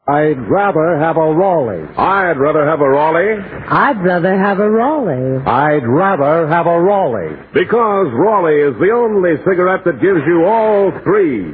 I'd rather have a Raleigh. I'd rather have a Raleigh. I'd rather have a Raleigh. I'd rather have a Raleigh. Because Raleigh is the only cigarette that gives you all three.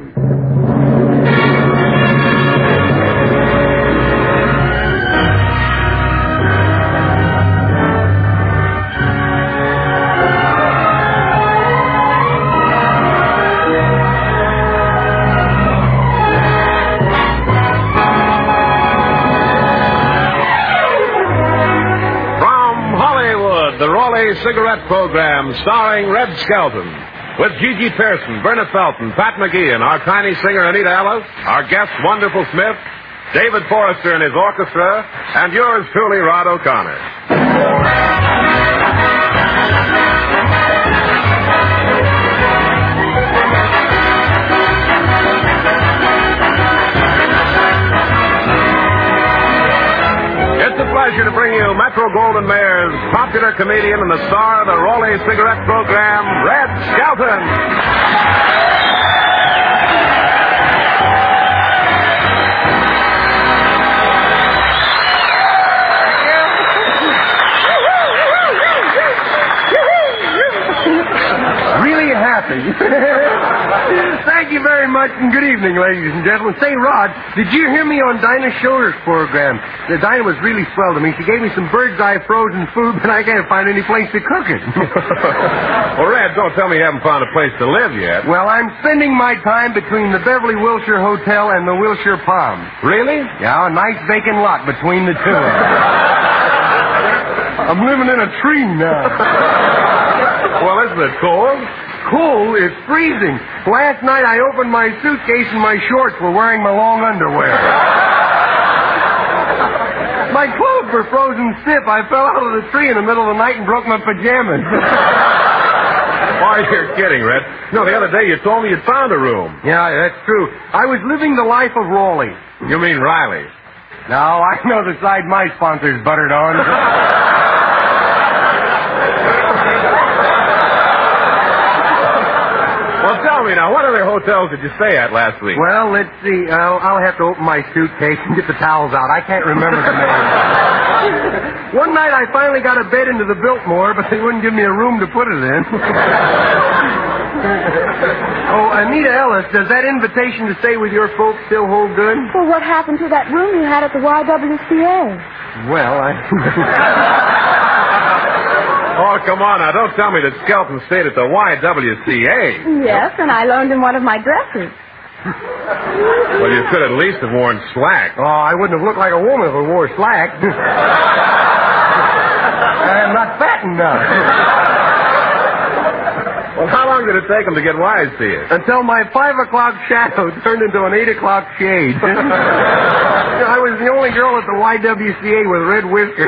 Cigarette program starring Red Skelton with Gigi Pearson, Verna Felton, Pat McGee, and our tiny singer Anita Ellis, our guest Wonderful Smith, David Forrester and his orchestra, and yours truly, Rod O'Connor. It's a pleasure to bring you Metro-Goldwyn-Mayer's popular comedian and the star of the Raleigh cigarette program, Red Skelton. Thank you very much, and good evening, ladies and gentlemen. Say, Rod, did you hear me on Dinah Schroeder's program? Dinah was really swell to me. She gave me some bird's eye frozen food, but I can't find any place to cook it. Well, Red, don't tell me you haven't found a place to live yet. Well, I'm spending my time between the Beverly Wilshire Hotel and the Wilshire Palms. Really? Yeah, a nice vacant lot between the two. I'm living in a tree now. Well, isn't it cold? Cool? It's freezing. Last night I opened my suitcase and my shorts were wearing my long underwear. My clothes were frozen stiff. I fell out of the tree in the middle of the night and broke my pajamas. Why, you're kidding, Red. No, the other day you told me you'd found a room. Yeah, that's true. I was living the life of Raleigh. You mean Riley? No, I know the side my sponsor's buttered on. Well, tell me now, what other hotels did you stay at last week? Well, let's see. I'll have to open my suitcase and get the towels out. I can't remember the name. One night I finally got a bed into the Biltmore, but they wouldn't give me a room to put it in. Oh, Anita Ellis, does that invitation to stay with your folks still hold good? Well, what happened to that room you had at the YWCA? Well, Oh, come on now. Don't tell me that Skelton stayed at the YWCA. Yes, and I loaned him one of my dresses. Well, you could at least have worn slacks. Oh, I wouldn't have looked like a woman if I wore slacks. I'm not fat enough. Well, how long did it take him to get wise to you? Until my 5 o'clock shadow turned into an 8 o'clock shade. I was the only girl at the YWCA with red whiskers.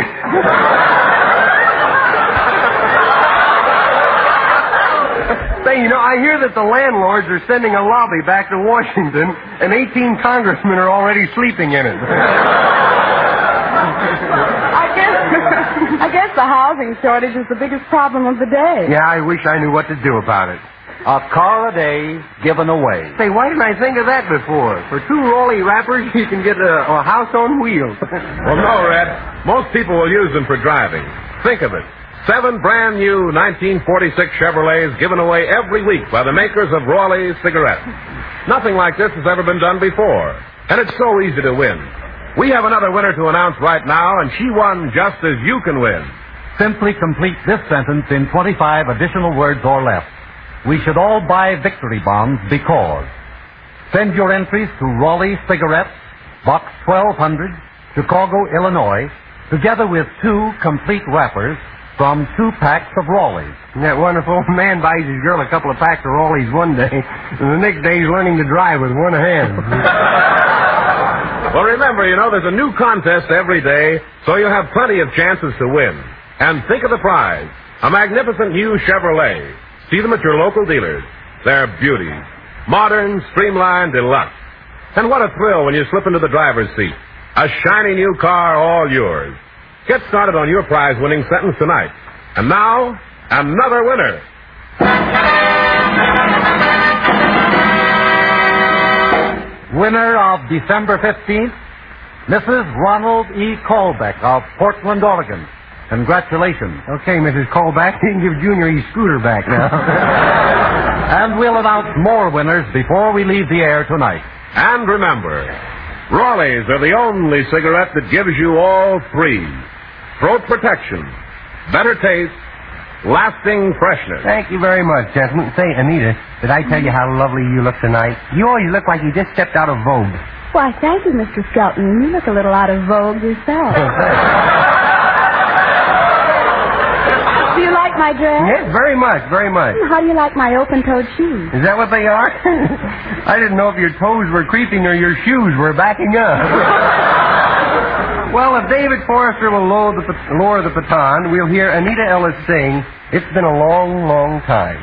Say, you know, I hear that the landlords are sending a lobby back to Washington, and 18 congressmen are already sleeping in it. I guess the housing shortage is the biggest problem of the day. Yeah, I wish I knew what to do about it. A car a day given away. Say, why didn't I think of that before? For 2 Raleigh wrappers, you can get a house on wheels. Well, no, Red. Most people will use them for driving. Think of it. 7 brand new 1946 Chevrolets given away every week by the makers of Raleigh cigarettes. Nothing like this has ever been done before. And it's so easy to win. We have another winner to announce right now, and she won just as you can win. Simply complete this sentence in 25 additional words or less. We should all buy victory bonds because. Send your entries to Raleigh Cigarettes, Box 1200, Chicago, Illinois, together with 2 complete wrappers from 2 packs of Raleighs. Isn't that wonderful? A man buys his girl a couple of packs of Raleighs one day, and the next day he's learning to drive with one hand. Well, remember, you know, there's a new contest every day, so you have plenty of chances to win. And think of the prize. A magnificent new Chevrolet. See them at your local dealers. They're beauties. Modern, streamlined, deluxe. And what a thrill when you slip into the driver's seat. A shiny new car, all yours. Get started on your prize-winning sentence tonight. And now, another winner. Winner of December 15th, Mrs. Ronald E. Colbeck of Portland, Oregon. Congratulations. Okay, Mrs. Colback, you can give Junior his scooter back now. And we'll announce more winners before we leave the air tonight. And remember, Raleigh's are the only cigarette that gives you all three. Throat protection, better taste, lasting freshness. Thank you very much, gentlemen. Say, Anita, did I tell you how lovely you look tonight? You always look like you just stepped out of Vogue. Why, thank you, Mr. Skelton. You look a little out of vogue yourself. Do you like my dress? Yes, very much, very much. How do you like my open-toed shoes? Is that what they are? I didn't know if your toes were creeping or your shoes were backing up. Well, if David Forrester will lower the baton, we'll hear Anita Ellis sing, "It's Been a Long, Long Time."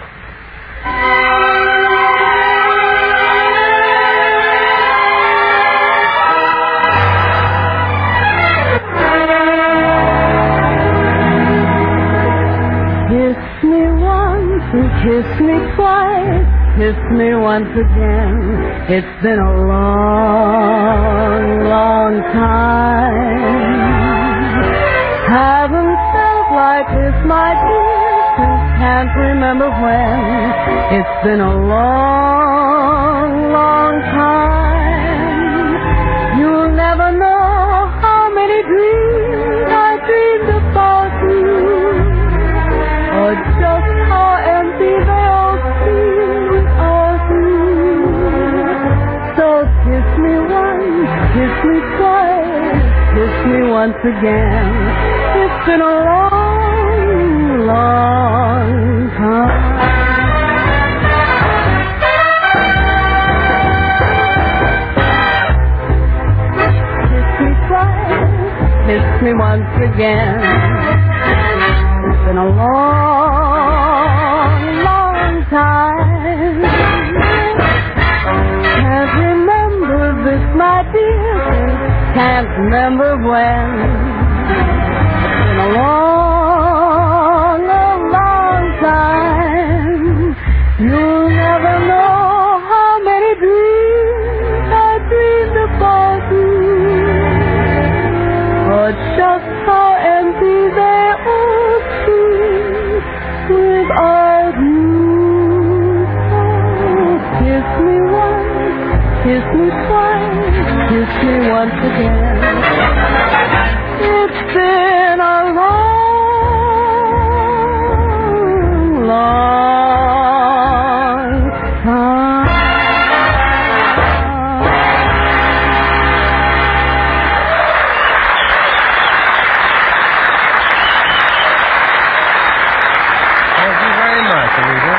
Kiss me once and kiss me twice, kiss me once again. It's been a long, long time. Haven't felt like this, my dear, since can't remember when. It's been a long, long time. You'll never know how many dreams I dreamed about you, or just how empty they all seem without you. So kiss me once, kiss me twice, kiss me once again. It's been a long, long time. Kiss me twice, kiss me once again. It's been a long, long time. Can't remember this, my dear, can't remember when. It's been a long, long, long time. You'll never know how many dreams I dreamed about you, or just how empty they all seem without you. So kiss me once, kiss me twice, kiss me once again. It's been a long, long time. Thank you very much, Anita.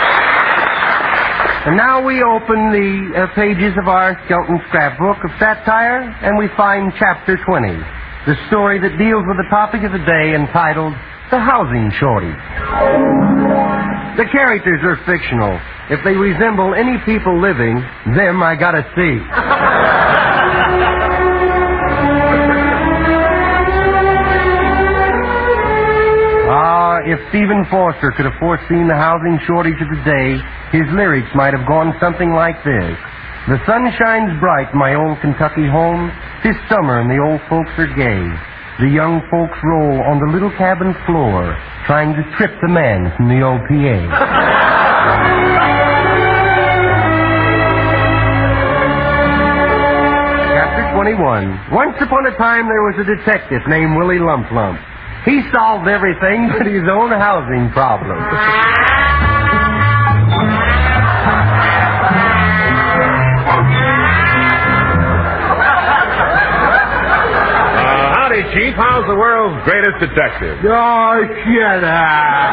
And now we open the pages of our Skelton scrapbook of satire, and we find Chapter 20, the story that deals with the topic of the day entitled The Housing Shortage. The characters are fictional. If they resemble any people living, them I gotta see. If Stephen Foster could have foreseen the housing shortage of the day, his lyrics might have gone something like this. The sun shines bright in my old Kentucky home. 'Tis summer and the old folks are gay. The young folks roll on the little cabin floor, trying to trip the man from the OPA. Chapter 21. Once upon a time there was a detective named Willie Lump Lump. He solved everything but his own housing problem. Howdy, Chief. How's the world's greatest detective? Oh, shut up.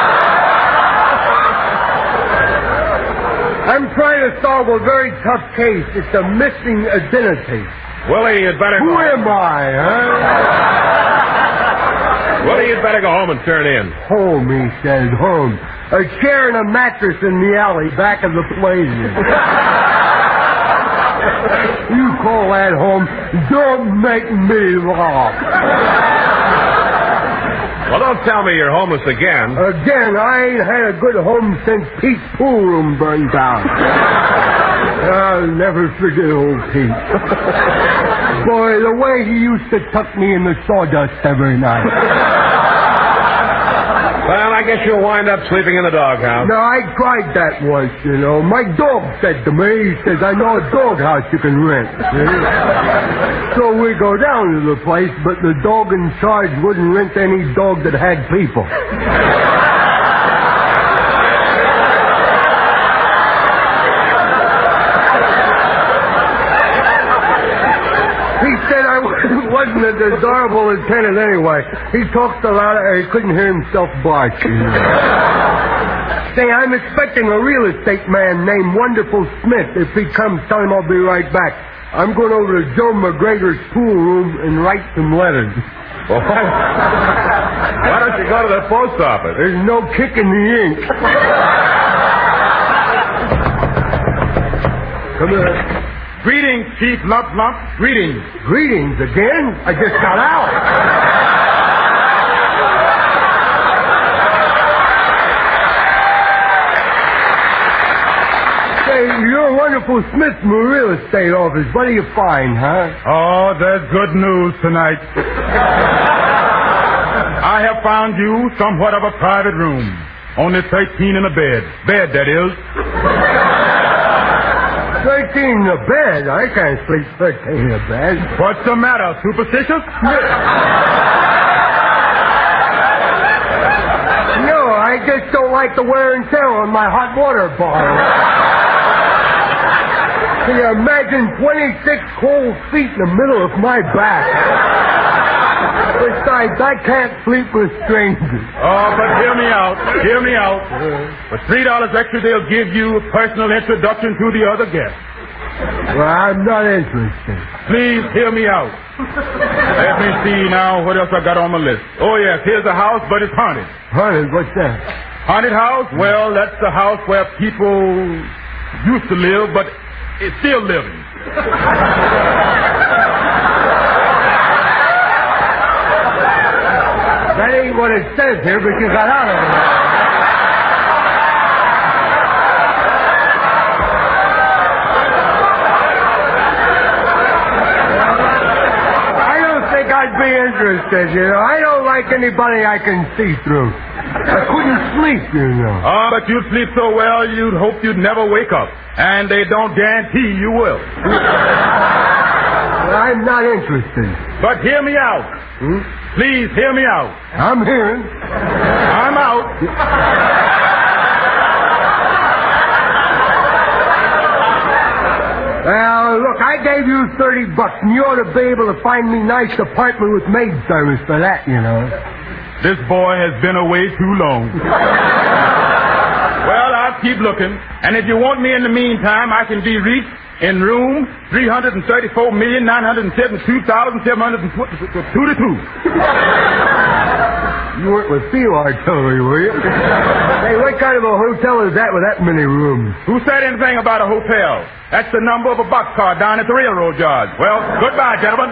I'm trying to solve a very tough case. It's a missing identity. Willie, you'd better Who am I, huh? Willie, you'd better go home and turn in. Home, he says, home. A chair and a mattress in the alley back of the Palladium. You call that home? Don't make me laugh. Well, don't tell me you're homeless again. Again, I ain't had a good home since Pete's pool room burned down. I'll never forget old Pete. Boy, the way he used to tuck me in the sawdust every night. Well, I guess you'll wind up sleeping in the doghouse. No, I tried that once, you know. My dog said to me, he says, I know a doghouse you can rent. So we go down to the place, but the dog in charge wouldn't rent any dog that had people. He said I wasn't a desirable lieutenant anyway. He talked a lot, he couldn't hear himself bark. Say, I'm expecting a real estate man named Wonderful Smith. If he comes, tell him I'll be right back. I'm going over to Joe McGregor's pool room and write some letters. Well, why don't you go to the post office? There's no kick in the ink. Come here. Greetings, Chief Lump Lump. Greetings. Greetings again? I just got out. Say, you're Wonderful Smith from the real estate office. What do you find, huh? Oh, there's good news tonight. I have found you somewhat of a private room. Only 13 in a bed. Bed, that is. 13 in a bed? I can't sleep 13 in a bed. What's the matter? Superstitious? No, I just don't like the wear and tear on my hot water bottle. Can you imagine 26 cold feet in the middle of my back? Besides, I can't sleep with strangers. Oh, but hear me out. Hear me out. For $3 extra, they'll give you a personal introduction to the other guests. Well, I'm not interested. Please hear me out. Let me see now what else I got on my list. Oh, yes, here's a house, but it's haunted. Haunted? What's that? Haunted house? Well, that's the house where people used to live, but it's still living. That ain't what it says here, but you got out of it. I don't think I'd be interested, you know. I don't like anybody I can see through. I couldn't sleep, you know. Oh, but you'd sleep so well, you'd hope you'd never wake up. And they don't guarantee you will. Well, I'm not interested. But hear me out. Please hear me out. I'm hearing. I'm out. Well, look, I gave you $30, and you ought to be able to find me a nice apartment with maid service for that, you know. This boy has been away too long. Well, I'll keep looking. And if you want me in the meantime, I can be reached in room 334,972,722. You weren't with field artillery, were you? Hey, what kind of a hotel is that with that many rooms? Who said anything about a hotel? That's the number of a boxcar down at the railroad yard. Well, goodbye, gentlemen.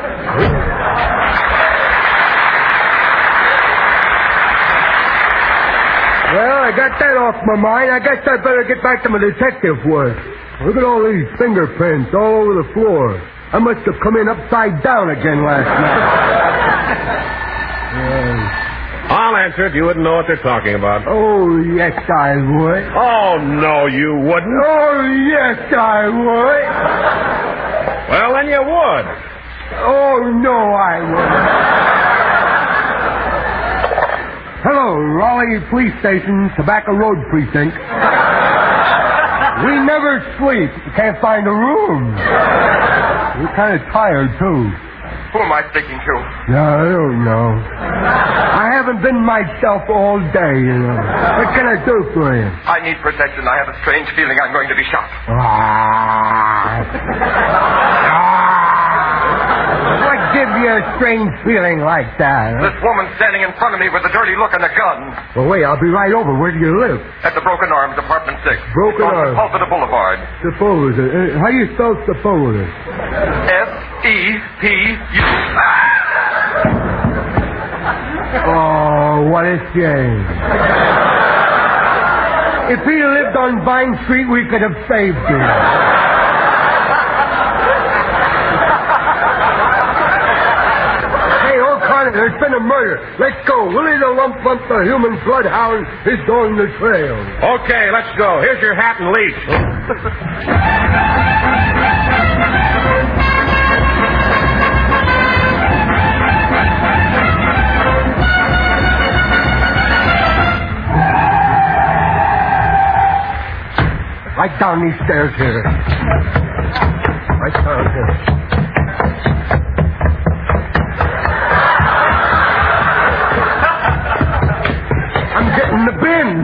Well, I got that off my mind. I guess I better get back to my detective work. Look at all these fingerprints all over the floor. I must have come in upside down again last night. I'll answer if you wouldn't know what they're talking about. Oh, yes, I would. Oh, no, you wouldn't. Oh, yes, I would. Well, then you would. Oh, no, I wouldn't. Hello, Raleigh Police Station, Tobacco Road Precinct. We never sleep. Can't find a room. We're kind of tired, too. Who am I speaking to? No, I don't know. I haven't been myself all day, you know. What can I do for you? I need protection. I have a strange feeling I'm going to be shot. What gives you a strange feeling like that? Huh? This woman standing in front of me with a dirty look and a gun. Well, wait, I'll be right over. Where do you live? At the Broken Arms, Apartment 6. Broken on Arms. Sepulveda Boulevard. Sepulveda. How do you spell Sepulveda? S-E-P-U. Oh, what a shame. If he lived on Vine Street, we could have saved him. There's been a murder. Let's go. Willie the Lump Lump, the human bloodhound, is on the trail. Okay, let's go. Here's your hat and leash. Right down these stairs here. Right down here. I'm getting the bin.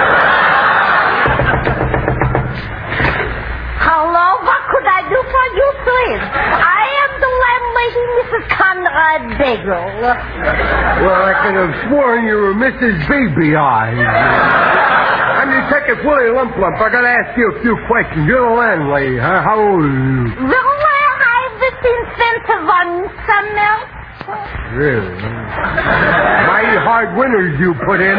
Hello, what could I do for you, please? I am the landlady, Mrs. Conrad Bagel. Well, I could have sworn you were Mrs. Beebe Eyes. I'm Detective Willie Lump Lump. I gotta ask you a few questions. You're the landlady, huh? How old are you? Well, I've been sent to one summer. Really? Mighty hard winters you put in.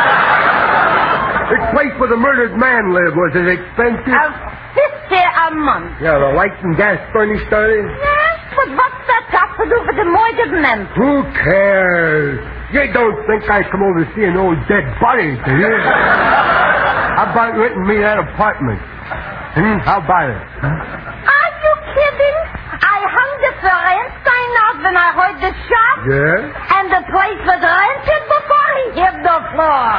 This place where the murdered man lived, was it expensive? $50 a month. Yeah, the light and gas furnished started? Yes, but what's that got to do with the mortgage man? Who cares? You don't think I come over to see an old dead body, do you? How about renting me that apartment? How about it? Are you kidding? I hung the for rent sign out when I heard the shot. Yeah? And the place was rented before he hit the floor.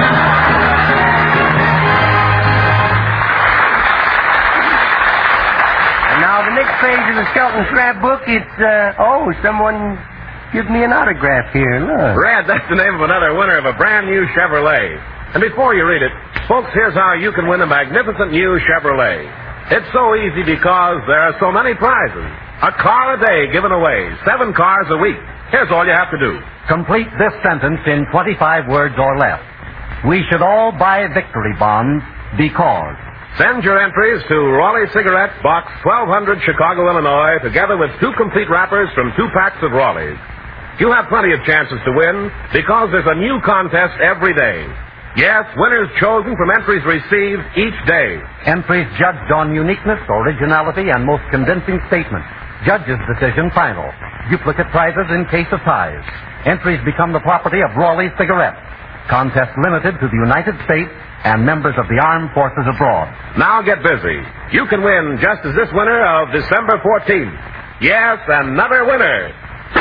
And now the next page of the Skelton scrapbook, it's, someone give me an autograph here. Look. Red, that's the name of another winner of a brand new Chevrolet. And before you read it, folks, here's how you can win a magnificent new Chevrolet. It's so easy because there are so many prizes. A car a day given away, 7 cars a week. Here's all you have to do. Complete this sentence in 25 words or less. We should all buy victory bonds because. Send your entries to Raleigh Cigarettes, Box 1200, Chicago, Illinois, together with 2 complete wrappers from 2 packs of Raleigh's. You have plenty of chances to win because there's a new contest every day. Yes, winners chosen from entries received each day. Entries judged on uniqueness, originality, and most convincing statements. Judge's decision final. Duplicate prizes in case of ties. Entries become the property of Raleigh Cigarettes. Contest limited to the United States and members of the armed forces abroad. Now get busy. You can win just as this winner of December 14th. Yes, another winner.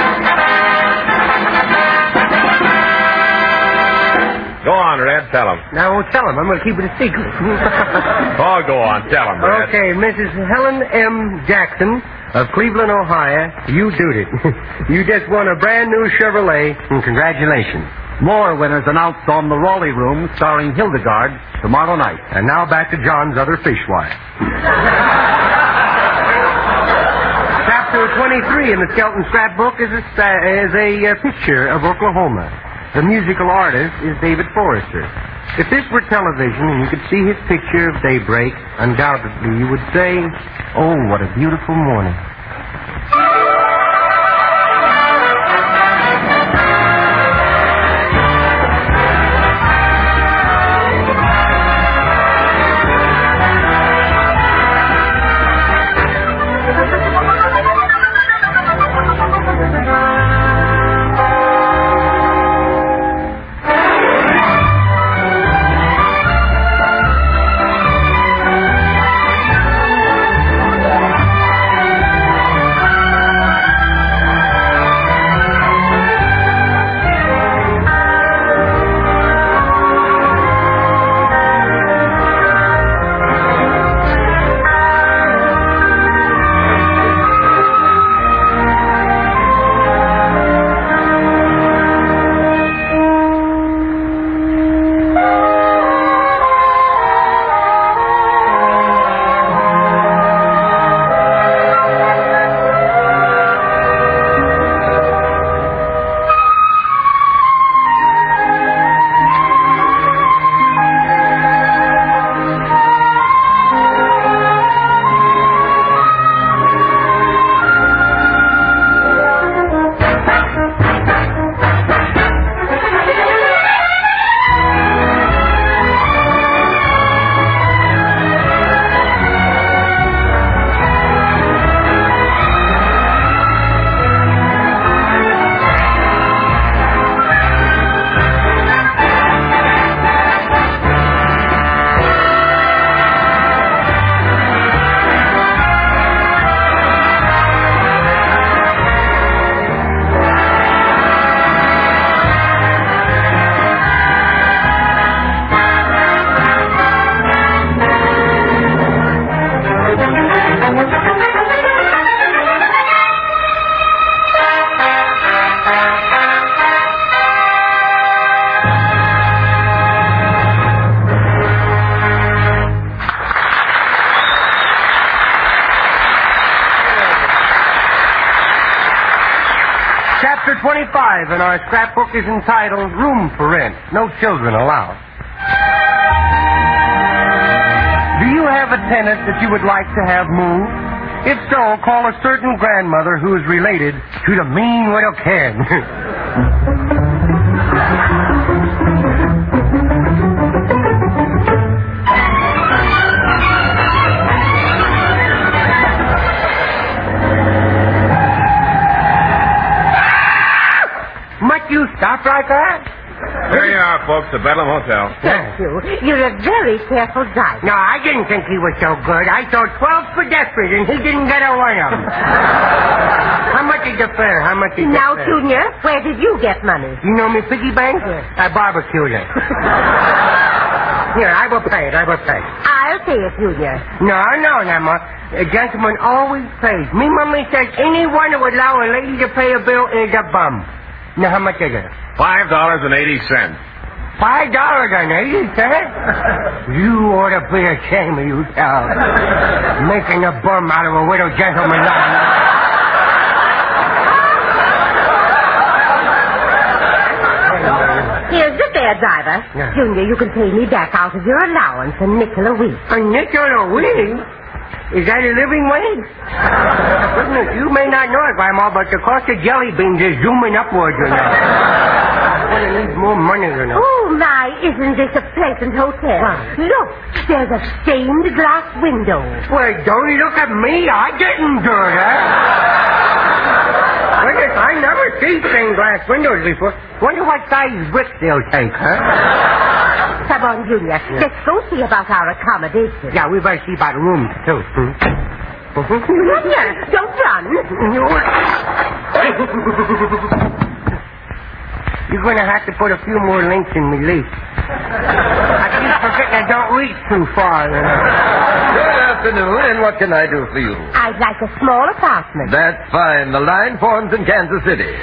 Go on, Red, tell him. Now, I won't tell him. I'm going to keep it a secret. Oh, go on, tell him, Red. Okay, Mrs. Helen M. Jackson of Cleveland, Ohio, you did it. You just won a brand new Chevrolet, and congratulations. More winners announced on the Raleigh Room starring Hildegard tomorrow night. And now back to John's other fishwife. Chapter 23 in the Skelton scrapbook is a picture of Oklahoma. The musical artist is David Forrester. If this were television and you could see his picture of daybreak, undoubtedly you would say, "Oh, what a beautiful morning." Chapter 25 in our scrapbook is entitled Room for Rent. No children allowed. Do you have a tenant that you would like to have moved? If so, call a certain grandmother who is related to the mean widow Ken. Must you stop like that? Here you are, folks, the Bedlam Hotel. Thank you. You're a very careful driver. No, I didn't think he was so good. I saw 12 pedestrians and he didn't get a one of them. How much is the fare? How much is the Now, fare? Junior, where did you get money? You know me piggy bank? Yes. I barbecued it. Here, I will pay it. I'll pay it, Junior. No, Emma. A gentleman always pays. Me mommy says anyone who would allow a lady to pay a bill is a bum. Now, how much is it? $5.80. $5.80? You ought to be ashamed of yourself. Making a bum out of a widow gentleman like me. Here's the fare, driver. Yeah. Junior, you can pay me back out of your allowance a nickel a week. A nickel a week? Is that a living wage? Goodness, you may not know it, Grandma, but the cost of jelly beans is zooming upwards, you know. I'm going to need more money, you know. Oh, my, isn't this a pleasant hotel? Wow. Look, there's a stained glass window. Well, don't look at me. I didn't do that. Goodness, I never see stained glass windows before. Wonder what size bricks they'll take, huh? Come on, Junior. Let's go see about our accommodation. Yeah, we better see about rooms, too. Junior, don't run. You're going to have to put a few more links in my lease. I keep forgetting I don't reach too far, you know. Good afternoon, and what can I do for you? I'd like a small apartment. That's fine. The line forms in Kansas City.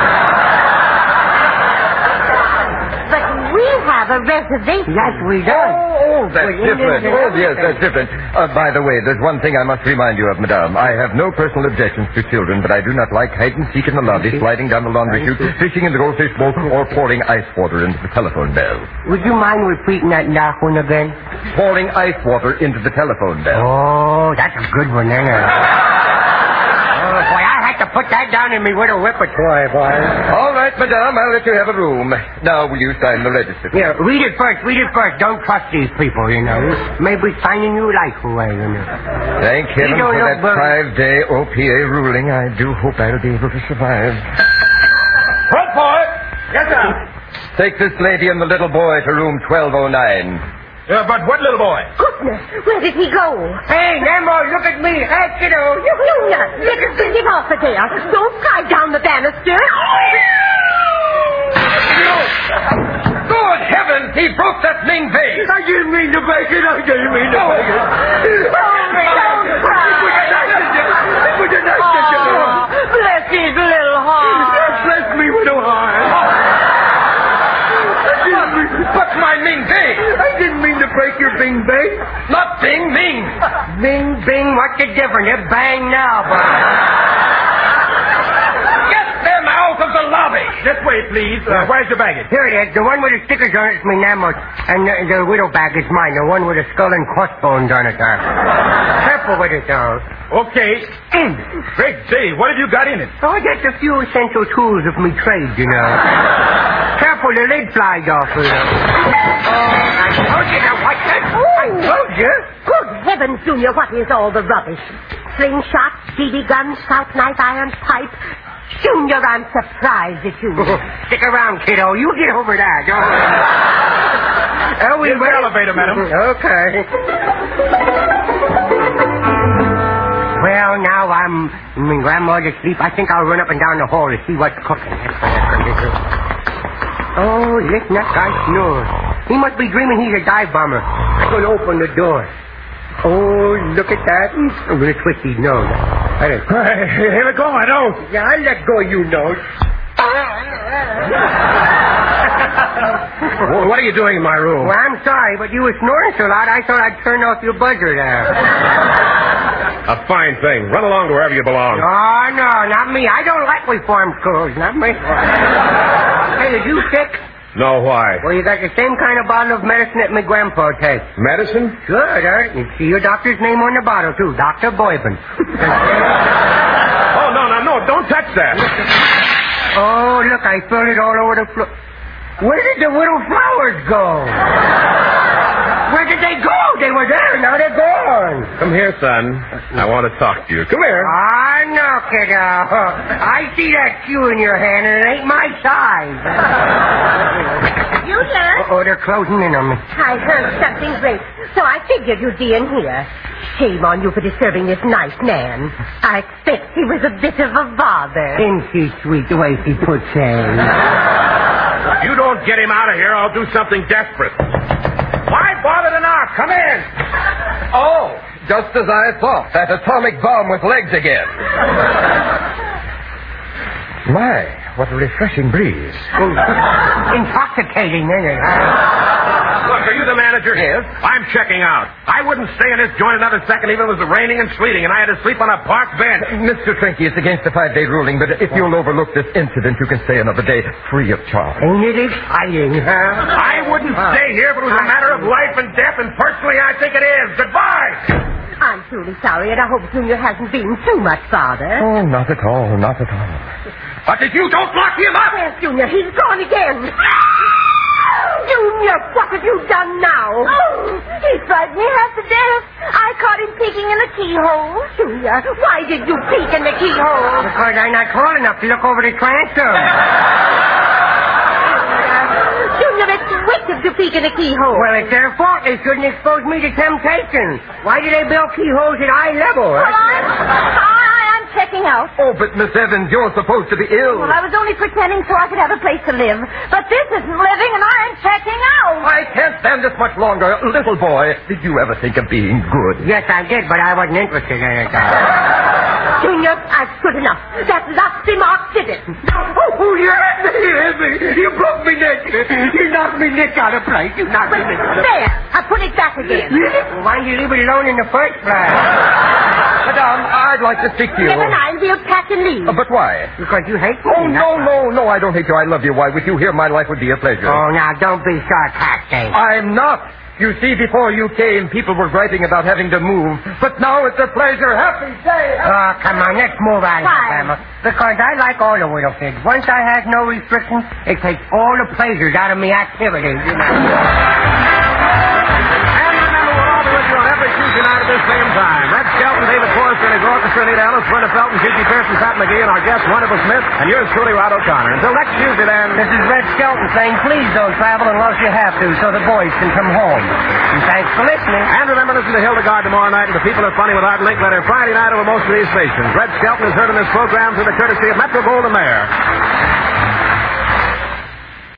But we have a reservation. Yes, we do. Oh, that's Well, different. Indians and Oh, yes, everything. that's different. By the way, there's one thing I must remind you of, madame. I have no personal objections to children, but I do not like hide and seek in the lobby, sliding down the laundry chute, fishing in the goldfish bowl, or pouring ice water into the telephone bell. Would you mind repeating that last one again? Pouring ice water into the telephone bell. Oh, that's a good one, isn't it? Oh, boy, I had to put that down in me widow repertoire, boy. All right, madame, I'll let you have a room. Now, will you sign the register? Yeah, read it first. Don't trust these people, you know. Maybe signing your life away, you know. Thank heaven You for don't that look very- 5-day OPA ruling. I do hope I'll be able to survive. Front boy! Yes, sir. Take this lady and the little boy to room 1209. But what little boy? Goodness, where did he go? Hey, Nemo, look at me. Hey, kiddo. Junior, let us get him off there. Don't slide down the banister. Good heavens, he broke that Ming vase. I didn't mean to break it. Don't cry. It was a nice Oh, bless his little heart. Bless me with a heart. But my Ming vase. I didn't mean to break your Bing Bang. Not Bing, Ming. Bing, bing, what's the difference? It's bang now, boy. Get them out of the lobby. This way, please. Where's your baggage? Here it is. The one with the stickers on it's me Namos. And the widow bag is mine. The one with the skull and crossbones on it there. Careful with it, though. Okay. Great day. What have you got in it? Oh, just a few essential tools of me trade, you know. Careful, the lid flies off, you know. I told you to watch it. I told you. Good heavens, Junior, what is all the rubbish? Slingshot, BB gun, scout knife, iron pipe. Junior, I'm surprised at you. Stick around, kiddo. You get over that. Oh, Here's the elevator, madam. Okay. Well, now Grandma's asleep. I think I'll run up and down the hall to see what's cooking. Oh, listen, that guy snores. He must be dreaming he's a dive bomber. I'm going to open the door. Oh, look at that. I'm going to twist his nose. Here we go, my nose. Yeah, I'll let go, you nose. Well, what are you doing in my room? Well, I'm sorry, but you were snoring so loud I thought I'd turn off your buzzer there. A fine thing. Run along to wherever you belong. Oh, no, not me. I don't like reform schools. Not me. Hey, are you sick? No, why? Well, you got the same kind of bottle of medicine that my grandpa takes. Medicine? Good, huh? You see your doctor's name on the bottle, too. Dr. Boyben. Oh, no, don't touch that. Oh, look, I spilled it all over the floor. Where did the little flowers go? Where did they go? They were there, now they're gone. Come here, son. I want to talk to you. Come here. Ah, no, kiddo. I see that cue in your hand, and it ain't my size. You, sir? Oh, they're closing in on me. I heard something great, so I figured you'd be in here. Shame on you for disturbing this nice man. I expect he was a bit of a bother. Isn't she sweet the way she puts things? If you don't get him out of here, I'll do something desperate. Why bother to knock? Come in. Oh, just as I thought. That atomic bomb with legs again. My, what a refreshing breeze. Intoxicating, isn't it? Look, are you the manager? Yes. I'm checking out. I wouldn't stay in this joint another second even if it was raining and sleeting and I had to sleep on a park bench. Mr. Trinky, it's against the 5-day ruling, but if you'll overlook this incident, you can stay another day free of charge. Ain't it exciting, huh? I wouldn't stay here if it was a matter of life and death, and personally I think it is. Goodbye! I'm truly sorry, and I hope Junior hasn't been too much bother. Oh, not at all, not at all. But if you don't lock him up... Yes, Junior, he's gone again. Junior, what have you done now? Oh, he frightened me half to death. I caught him peeking in the keyhole. Junior, why did you peek in the keyhole? Because I'm not tall enough to look over the transom. Junior, it's wicked to peek in the keyhole. Well, it's their fault. They shouldn't expose me to temptation. Why do they build keyholes at eye level? Well, I'm checking out. Oh, but Miss Evans, you're supposed to be ill. Well, I was only pretending so I could have a place to live. But this isn't living, and I'm checking out. I can't stand this much longer. Little boy, did you ever think of being good? Yes, I did, but I wasn't interested in it. Junior, that's good enough. That lusty mark did it. Oh, you broke me neck. You knocked me neck out of place. You knocked me neck out of place. There, I put it back again. Well, why did you leave it alone in the first place? Madame, I'd like to speak to you. Never mind, we'll pack and leave. But why? Because you hate me. Oh, no, I don't hate you. I love you. Why, with you here, my life would be a pleasure. Oh, now, don't be sarcastic. I'm not. You see, before you came, people were griping about having to move. But now it's a pleasure. Happy day. Oh, come on, let's move on, Alabama. Because I like all the little kids. Once I have no restrictions, it takes all the pleasures out of me activities, you know. And remember, we'll all be with you on every Tuesday night at this same time. Red Skelton, David Forrester, and his orchestra, Nita Ellis, Brenda Felton, Gigi Pearson, Pat McGee, and our guest, Wonderful Smith, and yours truly, Rod O'Connor. Until next Tuesday, then. This is Red Skelton saying, please don't travel unless you have to, so the boys can come home. And thanks for listening. And remember, listen to Hildegard tomorrow night, and the people are funny with Art Linkletter Friday night over most of these stations. Red Skelton is heard in this program through the courtesy of Metro-Goldwyn Mayer.